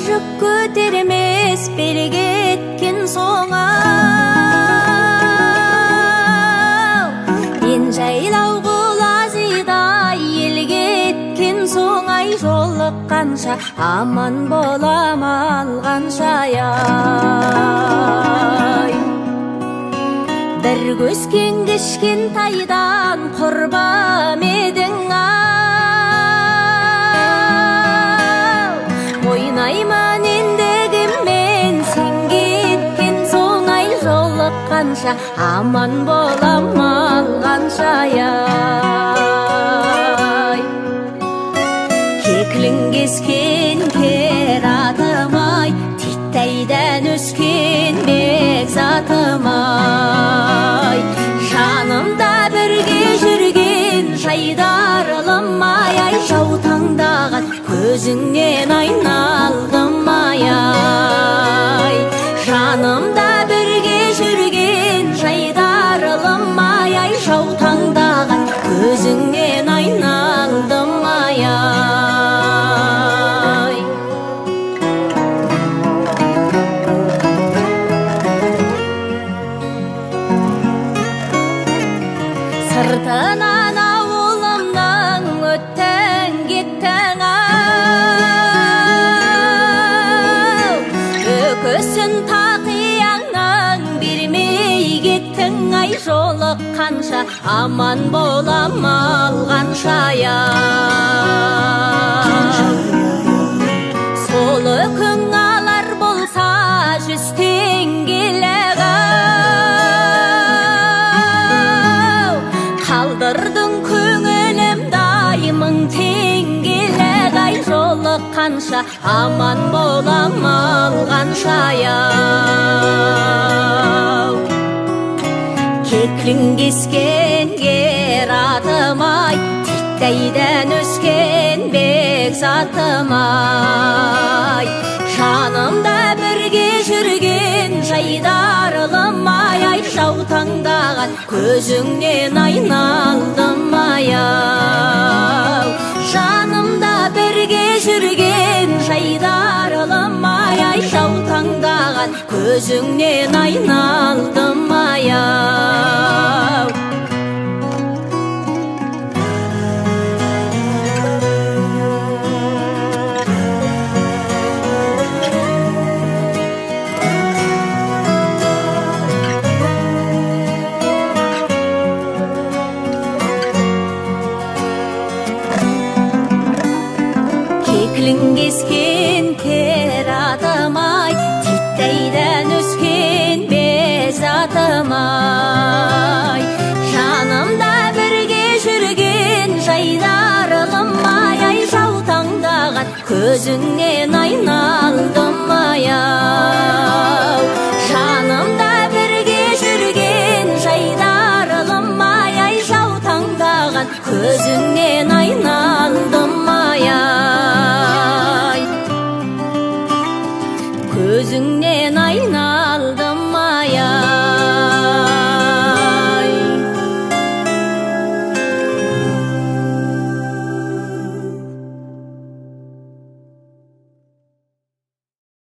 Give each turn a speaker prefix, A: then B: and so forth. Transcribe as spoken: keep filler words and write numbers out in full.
A: жүк көтермес бері кеткен соң ау, мен жайлау құлазидай ел кеткен соң ай, жолыққанша аман болам алғанша ай. Бір көскен кішкентайдан құрбам едің ау, ойнаймын ендігіммен сен кеткен соң ай, жолыққанша аман болам алғанша ай. Кеклің кескен кер атым ай, титтейден өскен бекзатым ай, жанымда бірге жүрген жайдарылым ай, ай, жаутаңдаған көзіңнен айналдым ай, ай, жанымда бірге жүрген жайдарылым ай, ай, жаутаңдаған көзіңнен айналдым ай, ай. Сыртынан ауылымның өттің кеттің ау, өкісін тақияңнан бермей кеттің ай, жолыққанша аман болам алғанша ай. Сол өкің алар болса жүз теңгелік ау, қалдырдың көңілімді ай, мың теңгелік ай, жолыққанша аман болам алғанша ау. Кеклің кескен кер атым ай, титтейден өскен бекзатым ай, жанымда бірге жүрген жайдарылым ай, ай, жаутаңдаған көзіңнен айналдым ай, ау, жанымда бірге жүрген жайдарылым ай, ай, жаутаңдаған көзіңнен айналдым ай, ау. Кеклің кескен кер атым ай, титтейден өскен бекзатым ай, жанымда бірге жүрген жайдарылым ай, ай, жаутаңдаған көзіңнен айналдым ай, ай.